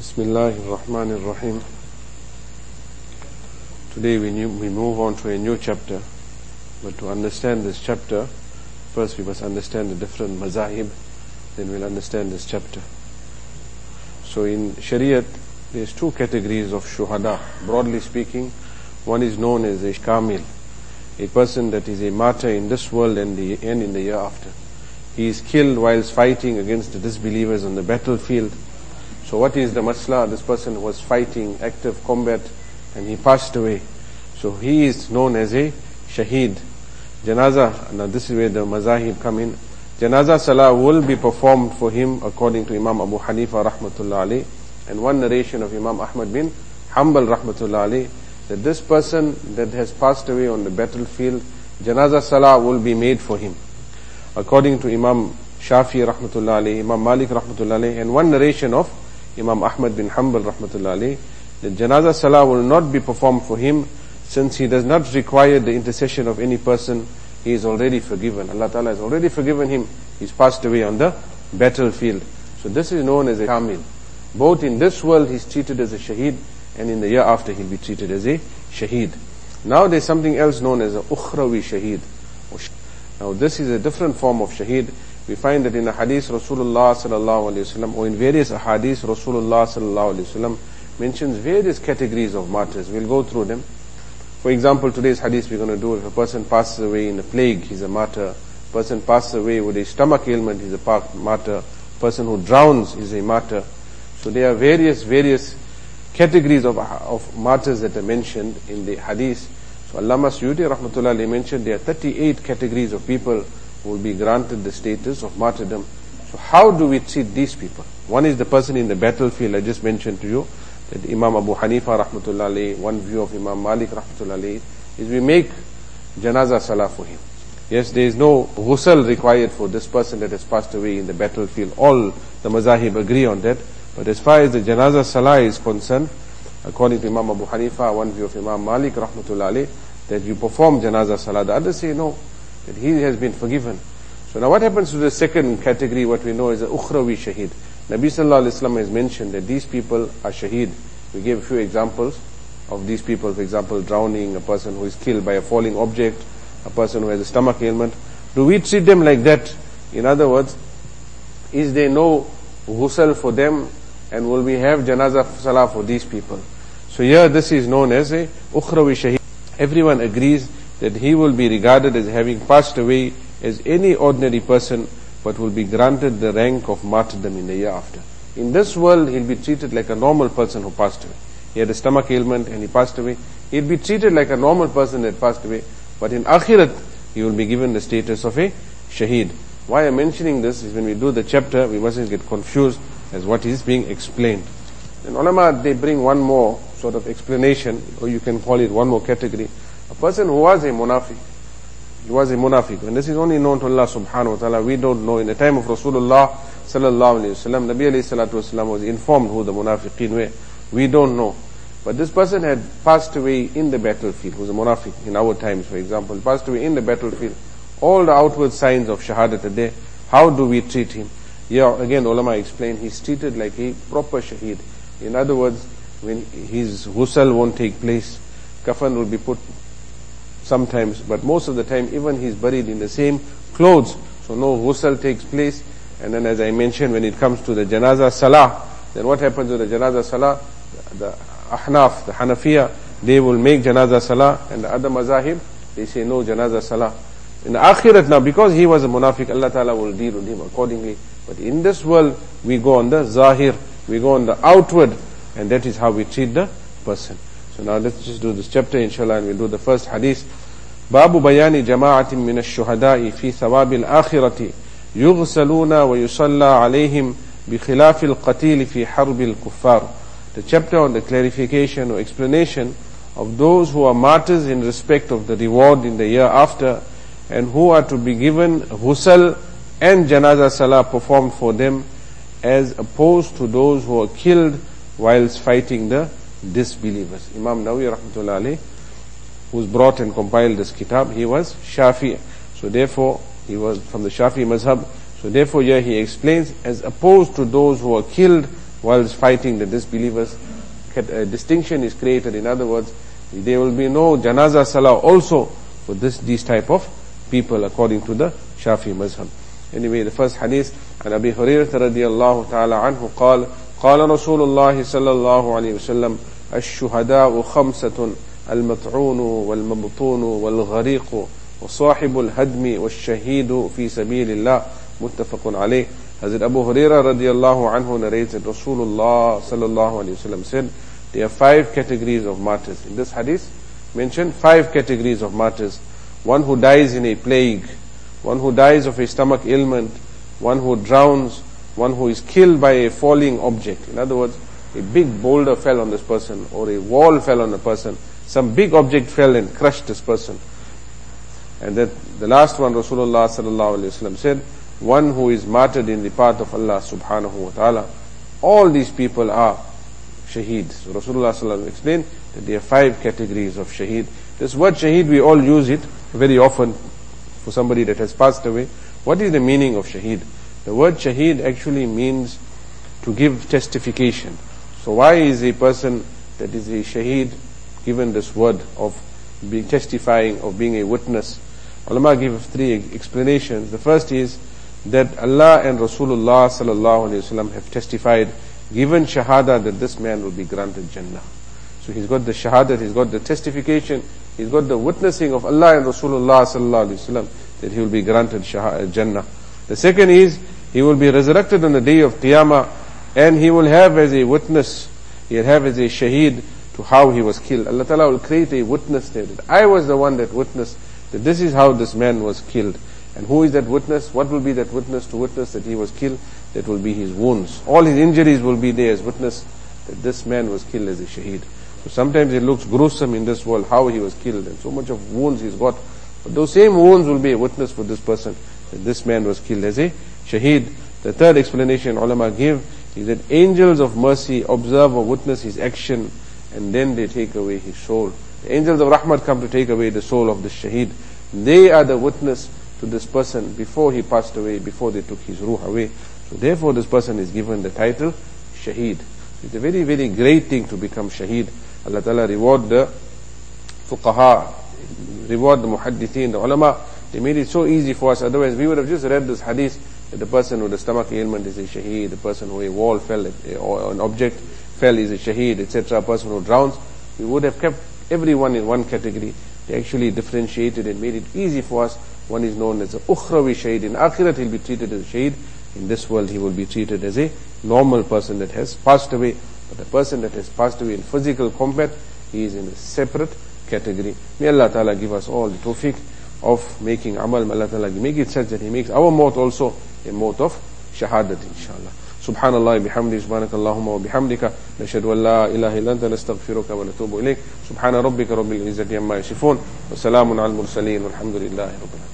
Bismillahirrahmanirrahim. Today we move on to a new chapter. But to understand this chapter, first we must understand the different mazahib, then we'll understand this chapter. So in Shariat, there's two categories of shuhada. Broadly speaking, one is known as a kamil, a person that is a martyr in this world and in the year after. He is killed whilst fighting against the disbelievers on the battlefield. So what is the masla? This person was fighting active combat and he passed away. So he is known as a shaheed. Janazah, now this is where the mazahib come in. Janazah salah will be performed for him according to Imam Abu Hanifa rahmatullah alayh, and one narration of Imam Ahmad bin Hanbal rahmatullah alayh, that this person that has passed away on the battlefield, Janazah salah will be made for him. According to Imam Shafi rahmatullah alayh, Imam Malik rahmatullah alayh, and one narration of Imam Ahmad bin Hanbal rahmatullah alayh, the Janazah salah will not be performed for him since he does not require the intercession of any person. He is already forgiven. Allah Ta'ala has already forgiven him. He's passed away on the battlefield. So this is known as a kamil. Both in this world he's treated as a shaheed, and in the year after he'll be treated as a shaheed. Now there's something else known as a ukhrawi shaheed. Now this is a different form of shaheed. We find that in the hadith Rasulullah sallallahu alaihi wasallam, or in various hadiths Rasulullah sallallahu alaihi wasallam mentions various categories of martyrs. We'll go through them. For example, today's hadith we're going to do, if a person passes away in a plague, he's a martyr. Person passes away with a stomach ailment, he's a martyr. Person who drowns is a martyr. So there are various categories of martyrs that are mentioned in the hadith. So Allama Suyuti rahmatullah alayhi mentioned there are 38 categories of people who will be granted the status of martyrdom. So how do we treat these people? One is the person in the battlefield. I just mentioned to you that Imam Abu Hanifa rahmatullah alayhi, one view of Imam Malik rahmatullah alayhi, is we make janazah salah for him. Yes, there is no ghusl required for this person that has passed away in the battlefield. All the mazahib agree on that. But as far as the janazah salah is concerned, according to Imam Abu Hanifa, one view of Imam Malik rahmatullah alayhi, that you perform janazah salah. The others say no, that he has been forgiven. So now what happens to the second category, what we know is the ukhrawi shaheed. Nabi sallallahu alaihi wasallam has mentioned that these people are shaheed. We gave a few examples of these people. For example, drowning, a person who is killed by a falling object, a person who has a stomach ailment. Do we treat them like that? In other words, is there no ghusl for them, and will we have janazah salah for these people? So here this is known as a ukhrawi shaheed. Everyone agrees that he will be regarded as having passed away as any ordinary person, but will be granted the rank of martyrdom in the year after. In this world, he'll be treated like a normal person who passed away. He had a stomach ailment and he passed away. He'll be treated like a normal person that passed away. But in Akhirat, he will be given the status of a shaheed. Why I'm mentioning this is when we do the chapter, we mustn't get confused as what is being explained. And ulama, they bring one more sort of explanation, or you can call it one more category. A person who was a munafiq. He was a munafiq. And this is only known to Allah subhanahu wa ta'ala. We don't know. In the time of Rasulullah sallallahu alayhi wasallam, Nabi alayhi salatu wasallam was informed who the munafiqeen were. We don't know. But this person had passed away in the battlefield, who was a munafiq in our times, for example, passed away in the battlefield. All the outward signs of shahadat are there. How do we treat him? Yeah, again, ulama explained, he's treated like a proper shaheed. In other words, when his ghusl won't take place, kafan will be put sometimes, but most of the time even he's buried in the same clothes, so no ghusl takes place. And then as I mentioned, when it comes to the janazah salah, then what happens with the janazah salah? The Ahnaf, the Hanafiya, they will make janazah salah, and the other mazahib, they say no janazah salah. In the Akhirat now, because he was a munafiq, Allah Ta'ala will deal with him accordingly. But in this world, we go on the zahir, we go on the outward, and that is how we treat the person. So now let's just do this chapter inshallah, and we'll do the first hadith. Babu bayani jama'atin min ash-shuhada'i fi thawabil akhirati yughsaluna wa yusalla alayhim bi khilafil qatil fi harbil kuffar. The chapter on the clarification or explanation of those who are martyrs in respect of the reward in the year after, and who are to be given ghusl and janazah salah performed for them, as opposed to those who are killed whilst fighting the disbelievers. Imam Nawawi rahmatullah alayhi, who's brought and compiled this kitab, he was Shafi. So therefore, he was from the Shafi mazhab. So therefore here he explains, as opposed to those who are killed whilst fighting the disbelievers. A distinction is created. In other words, there will be no janaza salah also for these type of people according to the Shafi mazhab. Anyway, the first hadith, عن أبي هريرة رضي الله تعالى عنه قال قال رسول الله صلى الله عليه وسلم الشهداء خمسة المطعون والمبطون والغريق وصاحب الهدم والشهيد في سبيل الله متفق عليه. Hazrat Abu Hurairah radiallahu anhu narrates that Rasulullah sallallahu alayhi wasallam said, there are 5 categories of martyrs. In this hadith mentioned 5 categories of martyrs. One who dies in a plague, one who dies of a stomach ailment, one who drowns, one who is killed by a falling object. In other words, a big boulder fell on this person, or a wall fell on a person, some big object fell and crushed this person. And that the last one, Rasulullah sallallahu alaihi wasallam said, one who is martyred in the path of Allah subhanahu wa ta'ala. All these people are shaheed. So Rasulullah sallallahu alaihi wasallam explained that there are 5 categories of shaheed. This word shaheed, we all use it very often for somebody that has passed away. What is the meaning of shaheed? The word shaheed actually means to give testification. So why is a person that is a shaheed given this word of being testifying, of being a witness? Ulama give 3 explanations. The first is that Allah and Rasulullah sallallahu alaihi wasallam have testified, given shahada, that this man will be granted Jannah. So he's got the shahada, he's got the testification, he's got the witnessing of Allah and Rasulullah sallallahu alaihi wasallam that he will be granted Jannah. The second is, he will be resurrected on the day of Qiyamah, and he will have as a witness, he'll have as a shaheed to how he was killed. Allah Ta'ala will create a witness there, that I was the one that witnessed that this is how this man was killed. And who is that witness? What will be that witness to witness that he was killed? That will be his wounds. All his injuries will be there as witness that this man was killed as a shaheed. So sometimes it looks gruesome in this world how he was killed, and so much of wounds he's got. But those same wounds will be a witness for this person that this man was killed as a shaheed. The third explanation ulama give is that angels of mercy observe or witness his action, and then they take away his soul. The angels of rahmat come to take away the soul of the shaheed. They are the witness to this person before he passed away, before they took his ruh away. So therefore this person is given the title shaheed. It's a very, very great thing to become shaheed. Allah Ta'ala reward the fuqaha, reward the muhaddithin, the ulama. They made it so easy for us. Otherwise we would have just read this hadith that the person with the stomach ailment is a shaheed, the person who a wall fell or an object fell is a shaheed, etc. A person who drowns. We would have kept everyone in one category. They actually differentiated and made it easy for us. One is known as a ukhrawi shaheed. In akhirat he'll be treated as a shaheed. In this world he will be treated as a normal person that has passed away. But the person that has passed away in physical combat, he is in a separate category. May Allah Ta'ala give us all the tawfiq of making amal. May Allah Ta'ala make it such that he makes our maut also a maut of shahadat, inshallah. Subhanallah bihamdi, subhanakallahumma wa bihamdika, nashhadu an la ilaha illa anta, nastaghfiruka wa natubu ilayk. Subhana rabbika rabbil izzati amma yasifun, wa salamun al mursaleen, walhamdulillahi rabbil alamin.